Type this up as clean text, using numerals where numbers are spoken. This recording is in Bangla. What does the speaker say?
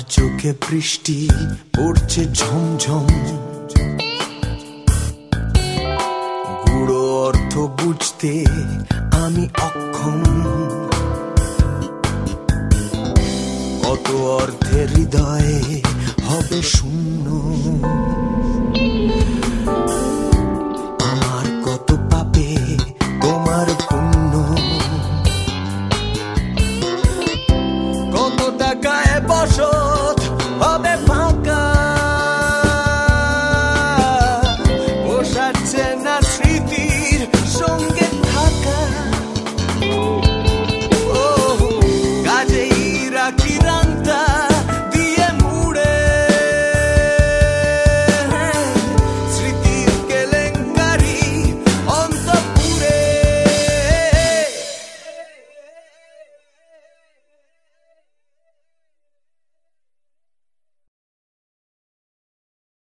চোখে বৃষ্টি পড়ছে ঝমঝম, গুড়ো অর্থ বুঝতে আমি অক্ষম। কত অর্থে হৃদয়ে হবে শূন্য।